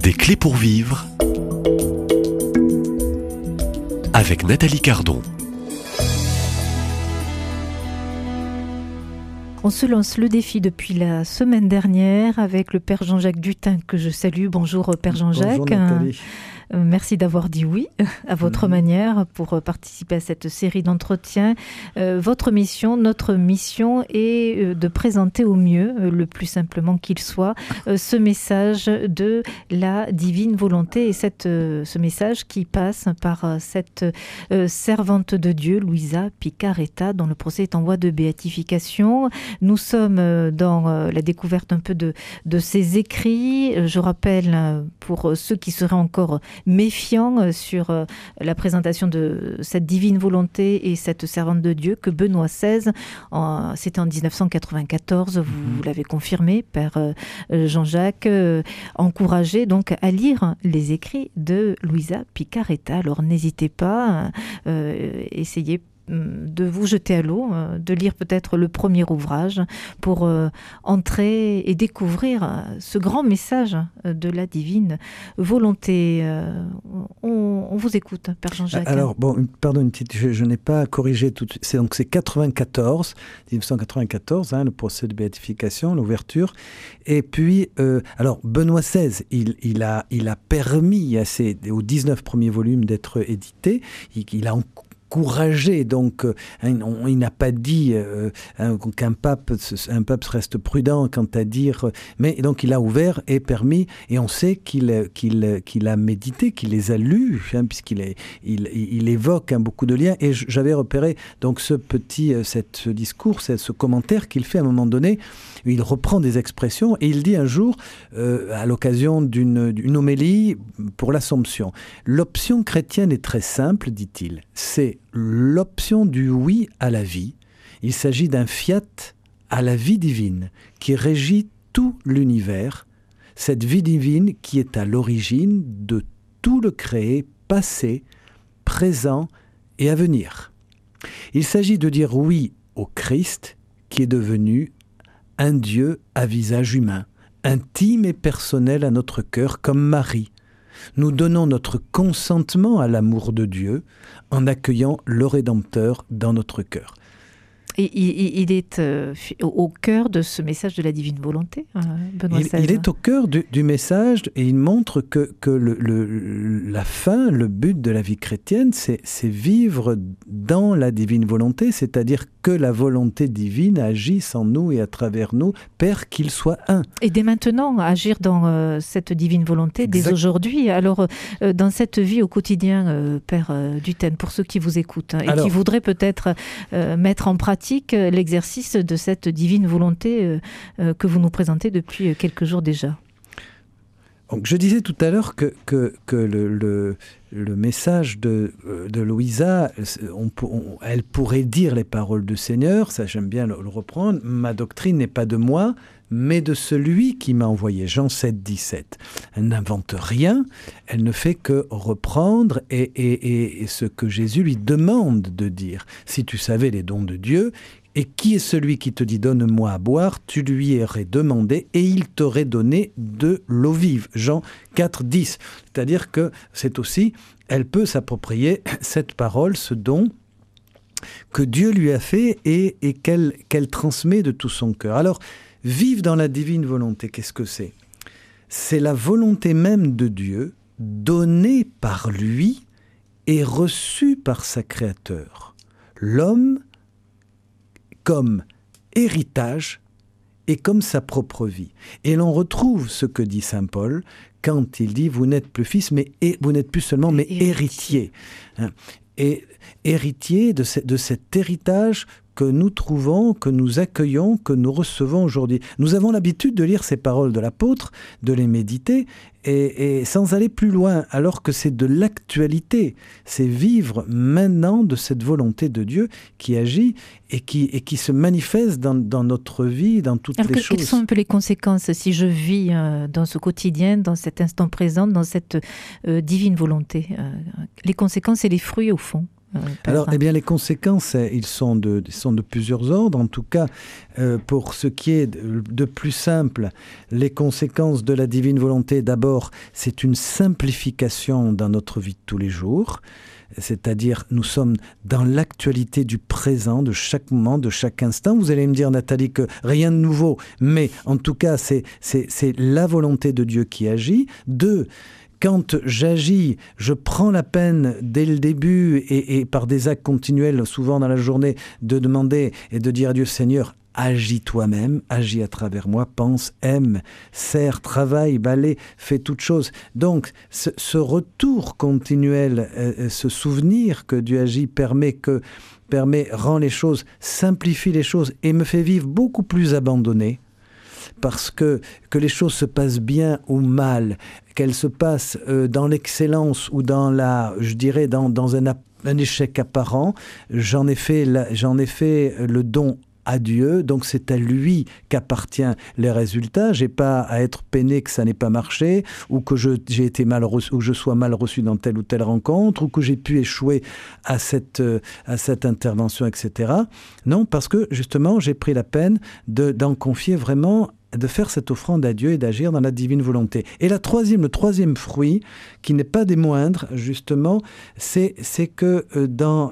Des clés pour vivre avec Nathalie Cardon. On se lance le défi depuis la semaine dernière avec le Père Jean-Jacques Dutin que je salue. Bonjour Père Jean-Jacques. Bonjour Nathalie. Merci d'avoir dit oui à votre manière pour participer à cette série d'entretiens. Votre mission, notre mission est de présenter au mieux, le plus simplement qu'il soit, ce message de la divine volonté et ce message qui passe par cette servante de Dieu, Luisa Piccarreta, dont le procès est en voie de béatification. Nous sommes dans la découverte un peu de ses écrits. Je rappelle, pour ceux qui seraient encore méfiant sur la présentation de cette divine volonté et cette servante de Dieu, que Benoît XVI, c'était en 1994, vous l'avez confirmé, Père Jean-Jacques, encourageait donc à lire les écrits de Luisa Piccarreta. Alors n'hésitez pas, essayez de vous jeter à l'eau, de lire peut-être le premier ouvrage pour entrer et découvrir ce grand message de la divine volonté. On vous écoute, Père Jean-Jacques. Alors, pardon, je n'ai pas corrigé tout de suite. C'est 1994, le procès de béatification, l'ouverture. Et puis, alors, Benoît XVI, il a permis aux 19 premiers volumes d'être édités. Il a encouragé, donc il n'a pas dit qu'un pape reste prudent quant à dire, mais donc il a ouvert et permis, et on sait qu'il a médité, qu'il les a lus, puisqu'il évoque beaucoup de liens, et j'avais repéré donc ce discours, ce commentaire qu'il fait à un moment donné, où il reprend des expressions, et il dit un jour, à l'occasion d'une homélie pour l'Assomption, l'option chrétienne est très simple, dit-il, c'est l'option du oui à la vie. Il s'agit d'un fiat à la vie divine qui régit tout l'univers, cette vie divine qui est à l'origine de tout le créé, passé, présent et à venir. Il s'agit de dire oui au Christ qui est devenu un Dieu à visage humain, intime et personnel à notre cœur comme Marie. Nous donnons notre consentement à l'amour de Dieu en accueillant le Rédempteur dans notre cœur. Et il est au cœur de ce message de la divine volonté, Benoît XVI. Il est au cœur du message, et il montre que la fin, le but de la vie chrétienne, c'est vivre dans la divine volonté, c'est-à-dire que la volonté divine agisse en nous et à travers nous, Père, qu'il soit un. Et dès maintenant, agir dans cette divine volonté, dès aujourd'hui. Alors, dans cette vie au quotidien, Père Dutin, pour ceux qui vous écoutent, qui voudraient peut-être mettre en pratique l'exercice de cette divine volonté que vous nous présentez depuis quelques jours déjà. Donc, je disais tout à l'heure que le message de Luisa, elle pourrait dire les paroles du Seigneur, ça j'aime bien le reprendre, ma doctrine n'est pas de moi, mais de celui qui m'a envoyé, Jean 7, 17. Elle n'invente rien, elle ne fait que reprendre et ce que Jésus lui demande de dire. Si tu savais les dons de Dieu, et qui est celui qui te dit « donne-moi à boire », tu lui aurais demandé et il t'aurait donné de l'eau vive. Jean 4, 10. C'est-à-dire que c'est aussi, elle peut s'approprier cette parole, ce don que Dieu lui a fait et qu'elle transmet de tout son cœur. Alors, vivre dans la divine volonté, qu'est-ce que c'est ? C'est la volonté même de Dieu, donnée par lui et reçue par sa créateur. L'homme comme héritage et comme sa propre vie. Et l'on retrouve ce que dit saint Paul quand il dit « vous n'êtes plus fils, vous n'êtes plus seulement, mais héritier ». Et héritier de cet héritage que nous trouvons, que nous accueillons, que nous recevons aujourd'hui. Nous avons l'habitude de lire ces paroles de l'apôtre, de les méditer, et sans aller plus loin, alors que c'est de l'actualité. C'est vivre maintenant de cette volonté de Dieu qui agit et qui se manifeste dans notre vie, dans toutes les choses. Quelles sont un peu les conséquences si je vis dans ce quotidien, dans cet instant présent, dans cette divine volonté ? Les conséquences et les fruits, au fond, Alors, eh bien, les conséquences, ils sont de plusieurs ordres. En tout cas, pour ce qui est de plus simple, les conséquences de la divine volonté, d'abord, c'est une simplification dans notre vie de tous les jours. C'est-à-dire, nous sommes dans l'actualité du présent, de chaque moment, de chaque instant. Vous allez me dire, Nathalie, que rien de nouveau, mais en tout cas, c'est la volonté de Dieu qui agit. 2, quand j'agis, je prends la peine dès le début et par des actes continuels, souvent dans la journée, de demander et de dire à Dieu, Seigneur, agis toi-même, agis à travers moi, pense, aime, sers, travaille, balaie, fais toutes choses. Donc, ce retour continuel, ce souvenir que Dieu agit rend les choses, simplifie les choses et me fait vivre beaucoup plus abandonné. Parce que les choses se passent bien ou mal, qu'elles se passent dans l'excellence ou dans dans un échec apparent, j'en ai fait le don à Dieu, donc c'est à lui qu'appartient les résultats. J'ai pas à être peiné que ça n'ait pas marché, ou que j'ai été mal reçu, ou que je sois mal reçu dans telle ou telle rencontre, ou que j'ai pu échouer à cette intervention, etc. Non, parce que justement, j'ai pris la peine d'en confier vraiment, de faire cette offrande à Dieu et d'agir dans la divine volonté. Et le troisième fruit, qui n'est pas des moindres, justement, c'est que dans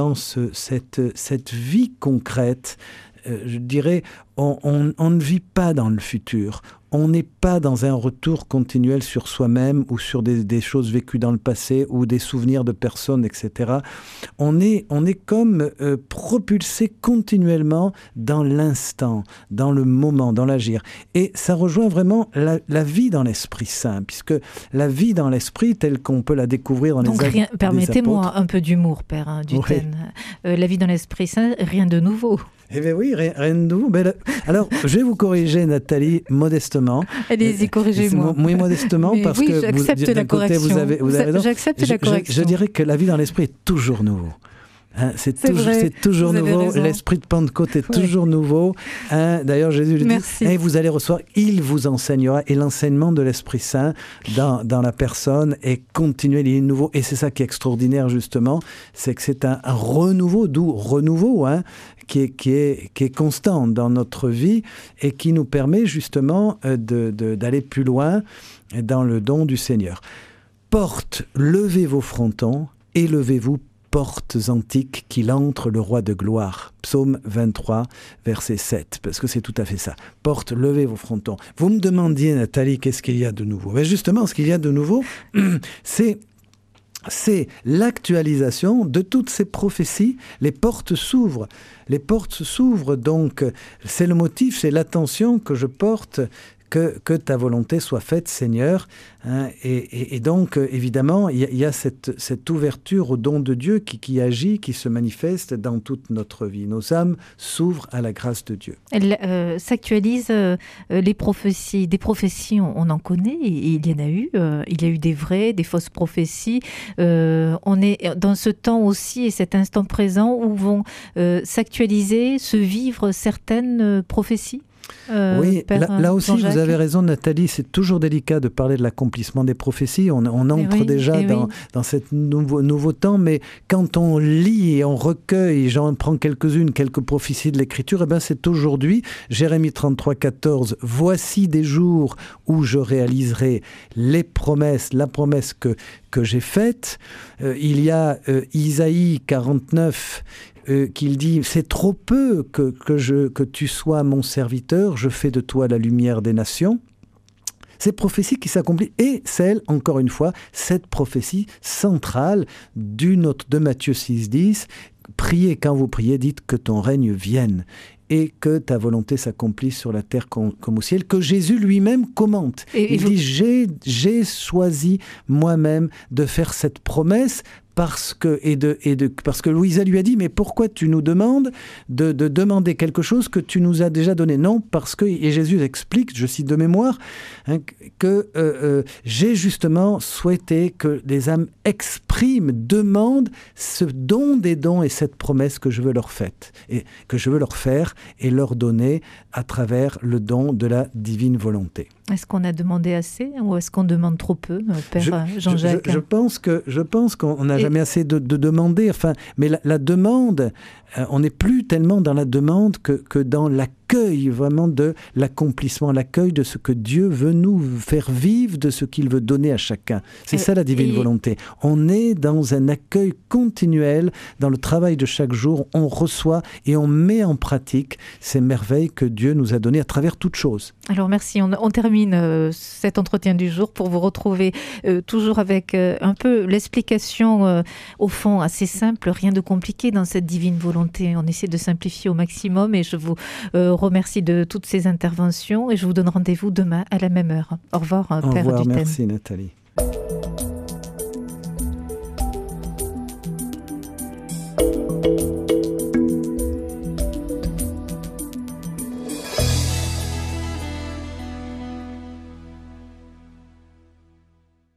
cette vie concrète, je dirais, on ne vit pas dans le futur. On n'est pas dans un retour continuel sur soi-même ou sur des choses vécues dans le passé ou des souvenirs de personnes, etc. On est comme propulsé continuellement dans l'instant, dans le moment, dans l'agir. Et ça rejoint vraiment la vie dans l'Esprit Saint, puisque la vie dans l'Esprit, telle qu'on peut la découvrir dans les actes des permettez-moi un peu d'humour, Père Duthen. Oui. La vie dans l'Esprit Saint, rien de nouveau. Eh bien oui, rien de nouveau. Alors, je vais vous corriger, Nathalie, modestement. Allez-y, corrigez-moi. Oui, modestement, mais parce oui, que j'accepte la correction. Vous avez raison. J'accepte la correction. Je dirais que la vie dans l'Esprit est toujours nouveau. Hein, c'est toujours nouveau. L'esprit de Pentecôte est toujours nouveau. Hein, d'ailleurs, Jésus lui dit, vous allez recevoir, il vous enseignera. Et l'enseignement de l'Esprit Saint dans la personne est continuel, il est nouveau. Et c'est ça qui est extraordinaire, justement, c'est que c'est un renouveau, d'où renouveau, hein, qui est constant dans notre vie et qui nous permet justement d'aller plus loin dans le don du Seigneur. Porte, levez vos frontons, élevez-vous, portes antiques, qu'il entre le roi de gloire. Psaume 23, verset 7, parce que c'est tout à fait ça. Porte, levez vos frontons. Vous me demandiez, Nathalie, qu'est-ce qu'il y a de nouveau ? Mais justement, ce qu'il y a de nouveau, c'est l'actualisation de toutes ces prophéties. Les portes s'ouvrent. Les portes s'ouvrent, donc c'est le motif, c'est l'attention que je porte, que ta volonté soit faite, Seigneur. Hein, et donc, évidemment, il y a cette ouverture au don de Dieu qui agit, qui se manifeste dans toute notre vie. Nos âmes s'ouvrent à la grâce de Dieu. Elle s'actualise les prophéties. Des prophéties, on en connaît, et il y en a eu. Il y a eu des vraies, des fausses prophéties. On est dans ce temps aussi, et cet instant présent, où vont s'actualiser, se vivre certaines prophéties. Oui, là aussi, vous avez raison, Nathalie, c'est toujours délicat de parler de l'accomplissement des prophéties. On entre déjà dans ce nouveau temps, mais quand on lit et on recueille, j'en prends quelques prophéties de l'Écriture, eh ben c'est aujourd'hui, Jérémie 33, 14, « Voici des jours où je réaliserai la promesse que j'ai faite. » Il y a Isaïe 49, qu'il dit, c'est trop peu que tu sois mon serviteur, je fais de toi la lumière des nations. Ces prophéties qui s'accomplissent, et celle, encore une fois, cette prophétie centrale de Matthieu 6, 10, priez quand vous priez, dites que ton règne vienne et que ta volonté s'accomplisse sur la terre comme au ciel, que Jésus lui-même commente. Il dit, j'ai choisi moi-même de faire cette promesse parce que Louisa lui a dit, mais pourquoi tu nous demandes de demander quelque chose que tu nous as déjà donné ? Non, parce que, et Jésus explique, je cite de mémoire, hein, que j'ai justement souhaité que les âmes expriment prie, me demande ce don des dons et cette promesse que je veux leur faire et leur donner à travers le don de la divine volonté. Est-ce qu'on a demandé assez ou est-ce qu'on demande trop peu, Père Jean-Jacques? Je pense qu'on n'a jamais assez de demander. Mais la demande, on n'est plus tellement dans la demande que dans l'accueil vraiment de l'accomplissement, l'accueil de ce que Dieu veut nous faire vivre, de ce qu'il veut donner à chacun. C'est ça la divine volonté. On est dans un accueil continuel, dans le travail de chaque jour, on reçoit et on met en pratique ces merveilles que Dieu nous a données à travers toutes choses. Alors merci, on termine cet entretien du jour pour vous retrouver toujours avec un peu l'explication au fond assez simple, rien de compliqué dans cette divine volonté. On essaie de simplifier au maximum et je vous remercie de toutes ces interventions et je vous donne rendez-vous demain à la même heure. Au revoir, Père Duthème. Merci Nathalie.